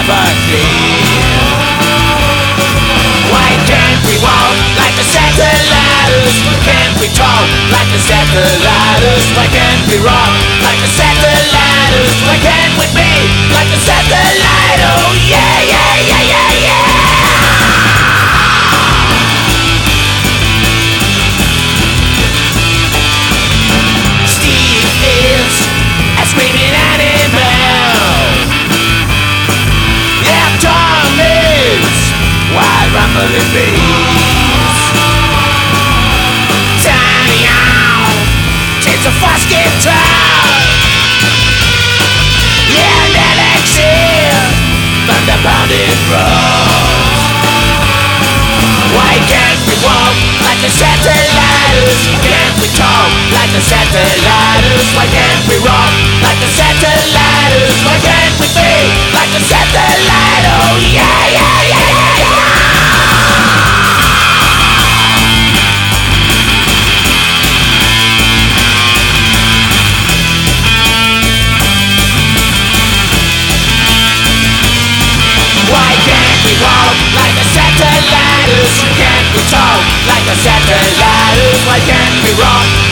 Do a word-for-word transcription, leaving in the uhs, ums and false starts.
never clear. Why can't we walk like the satellites? Why can't we talk like the satellites? Why can't we rock like the satellites? Why can't we be like the satellite? Oh yeah, yeah, yeah, yeah, yeah. Steve is a screaming animal. Yeah, Tom is wild rumbling bees. Tiny owl takes a fast guitar. Yeah, and Alex is thunder pounding drums. Why can't we walk like the satellites? Why can't we talk like the satellites? Why can't we rock like the satellites? Why can't we be like the satellite? Oh yeah, yeah, yeah, yeah, yeah. Why can't we walk like the satellites? Why can't we talk like the satellites? Why can't we rock